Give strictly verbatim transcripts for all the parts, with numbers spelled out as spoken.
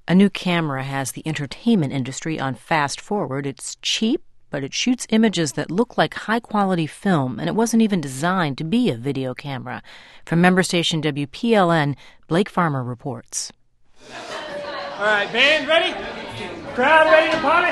A new camera has the entertainment industry on fast forward. It's cheap, but it shoots images that look like high-quality film, and it wasn't even designed to be a video camera. From member station W P L N, Blake Farmer reports. All right, band ready? Crowd ready to party?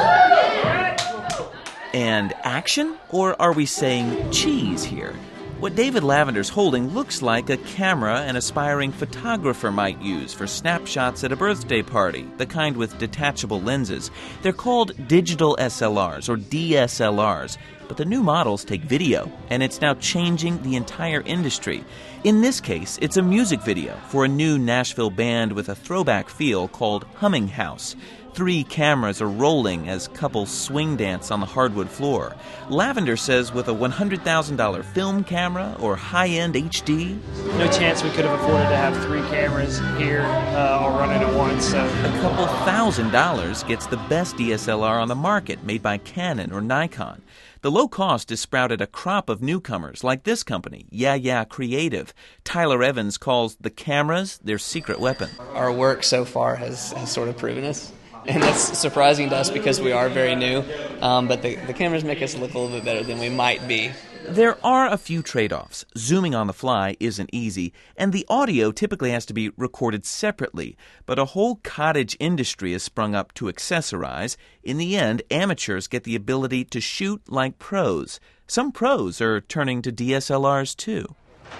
And action? Or are we saying cheese here? What David Lavender's holding looks like a camera an aspiring photographer might use for snapshots at a birthday party, the kind with detachable lenses. They're called digital S L Rs, or D S L Rs, but the new models take video, and it's now changing the entire industry. In this case, it's a music video for a new Nashville band with a throwback feel called Humming House. Three cameras are rolling as couples swing dance on the hardwood floor. Lavender says with a one hundred thousand dollars film camera or high-end H D... No chance we could have afforded to have three cameras here uh, all running at once. So. A couple thousand dollars gets the best D S L R on the market, made by Canon or Nikon. The low cost has sprouted a crop of newcomers like this company, Yeah Yeah Creative. Tyler Evans calls the cameras their secret weapon. Our work so far has, has sort of proven us. And that's surprising to us because we are very new, um, but the, the cameras make us look a little bit better than we might be. There are a few trade-offs. Zooming on the fly isn't easy, and the audio typically has to be recorded separately. But a whole cottage industry has sprung up to accessorize. In the end, amateurs get the ability to shoot like pros. Some pros are turning to D S L Rs too.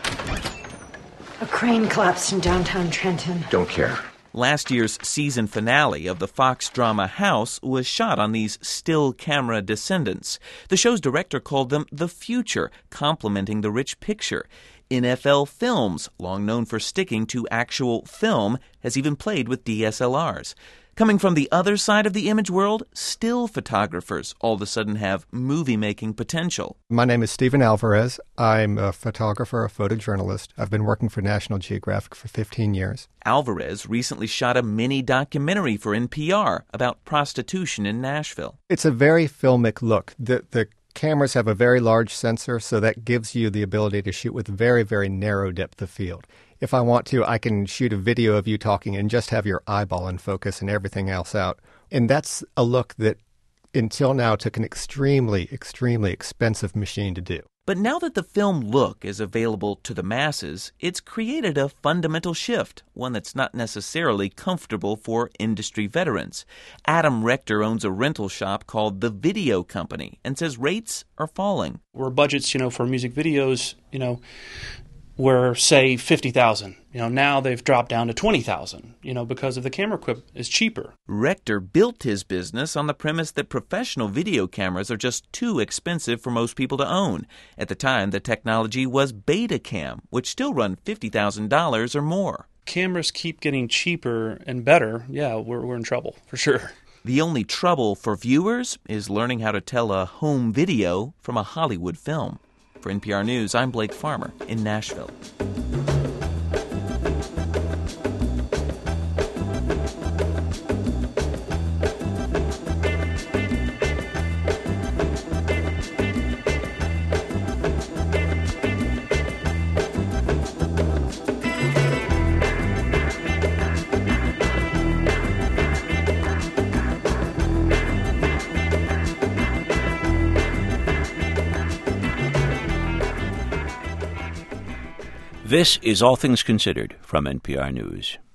A crane collapsed in downtown Trenton. Don't care. Last year's season finale of the Fox drama House was shot on these still camera descendants. The show's director called them the future, complementing the rich picture. N F L Films, long known for sticking to actual film, has even played with D S L Rs. Coming from the other side of the image world, still photographers all of a sudden have movie-making potential. My name is Stephen Alvarez. I'm a photographer, a photojournalist. I've been working for National Geographic for fifteen years. Alvarez recently shot a mini documentary for N P R about prostitution in Nashville. It's a very filmic look. The, the cameras have a very large sensor, so that gives you the ability to shoot with very, very narrow depth of field. If I want to, I can shoot a video of you talking and just have your eyeball in focus and everything else out. And that's a look that, until now, took an extremely, extremely expensive machine to do. But now that the film look is available to the masses, it's created a fundamental shift, one that's not necessarily comfortable for industry veterans. Adam Rector owns a rental shop called The Video Company and says rates are falling. Where budgets, you know, for music videos, you know, were, say, fifty thousand dollars. You know, now they've dropped down to twenty thousand dollars, you know, because of the camera equipment is cheaper. Rector built his business on the premise that professional video cameras are just too expensive for most people to own. At the time, the technology was Betacam, which still run fifty thousand dollars or more. Cameras keep getting cheaper and better. Yeah, we're we're in trouble, for sure. The only trouble for viewers is learning how to tell a home video from a Hollywood film. For N P R News, I'm Blake Farmer in Nashville. This is All Things Considered from N P R News.